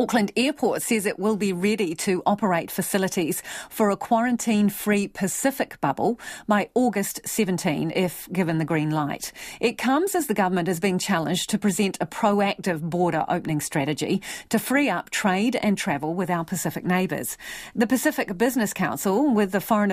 Auckland Airport says it will be ready to operate facilities for a quarantine-free Pacific bubble by August 17 if given the green light. It comes as the government is being challenged to present a proactive border opening strategy to free up trade and travel with our Pacific neighbours. The Pacific Business Council with the Foreign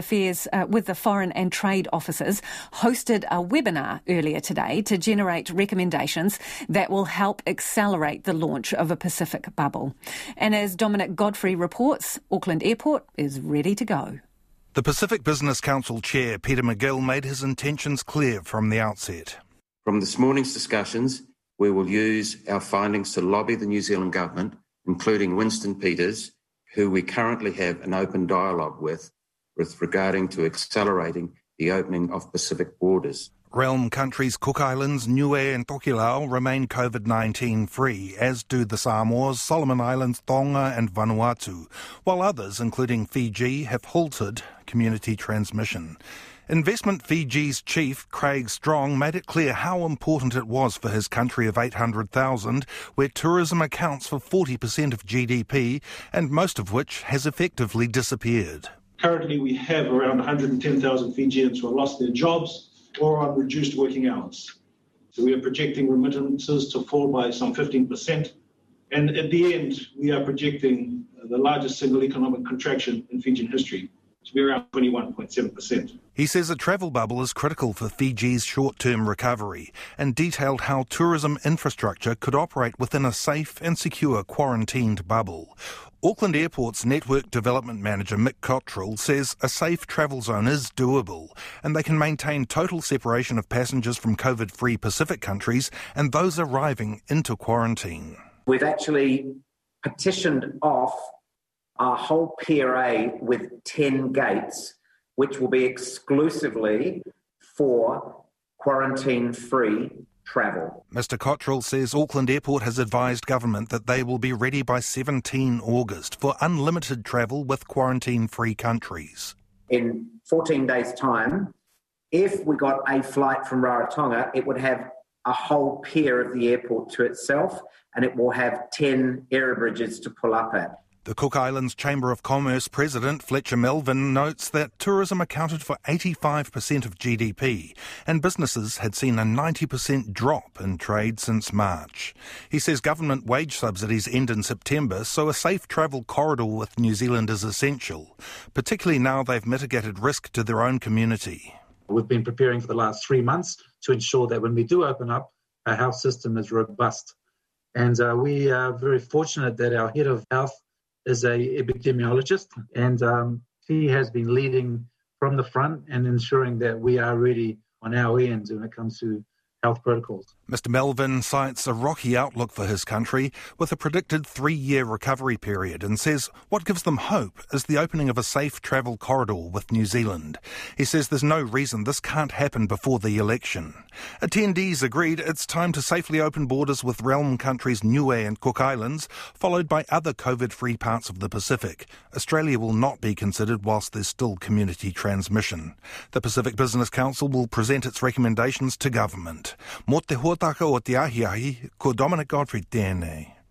and Trade officers hosted a webinar earlier today to generate recommendations that will help accelerate the launch of a Pacific bubble. And as Dominic Godfrey reports, Auckland Airport is ready to go. The Pacific Business Council Chair, Peter McGill, made his intentions clear from the outset. From this morning's discussions, we will use our findings to lobby the New Zealand Government, including Winston Peters, who we currently have an open dialogue with regarding to accelerating the opening of Pacific borders. Realm countries Cook Islands, Niue and Tokelau remain COVID-19 free, as do the Samoas, Solomon Islands, Tonga and Vanuatu, while others, including Fiji, have halted community transmission. Investment Fiji's chief, Craig Strong, made it clear how important it was for his country of 800,000, where tourism accounts for 40% of GDP, and most of which has effectively disappeared. Currently, we have around 110,000 Fijians who have lost their jobs or on reduced working hours. So we are projecting remittances to fall by some 15%. And at the end, we are projecting the largest single economic contraction in Fijian history to be around 21.7%. He says a travel bubble is critical for Fiji's short-term recovery and detailed how tourism infrastructure could operate within a safe and secure quarantined bubble. Auckland Airport's Network Development Manager Mick Cottrell says a safe travel zone is doable and they can maintain total separation of passengers from COVID-free Pacific countries and those arriving into quarantine. We've actually petitioned off our whole PRA with 10 gates, which will be exclusively for quarantine-free travel. Mr Cottrell says Auckland Airport has advised government that they will be ready by 17 August for unlimited travel with quarantine-free countries. In 14 days' time, if we got a flight from Rarotonga, it would have a whole pier of the airport to itself, and it will have 10 aerobridges to pull up at. The Cook Islands Chamber of Commerce President Fletcher Melvin notes that tourism accounted for 85% of GDP and businesses had seen a 90% drop in trade since March. He says government wage subsidies end in September, so a safe travel corridor with New Zealand is essential, particularly now they've mitigated risk to their own community. We've been preparing for the last 3 months to ensure that when we do open up, our health system is robust. And we are very fortunate that our head of health is an epidemiologist, and he has been leading from the front and ensuring that we are ready on our end when it comes to health protocols. Mr Melvin cites a rocky outlook for his country with a predicted 3-year recovery period and says what gives them hope is the opening of a safe travel corridor with New Zealand. He says there's no reason this can't happen before the election. Attendees agreed it's time to safely open borders with realm countries Niue and Cook Islands, followed by other COVID-free parts of the Pacific. Australia will not be considered whilst there's still community transmission. The Pacific Business Council will present its recommendations to government. Mo te huataka o te ahiahi, ko Dominic Godfrey tēnei.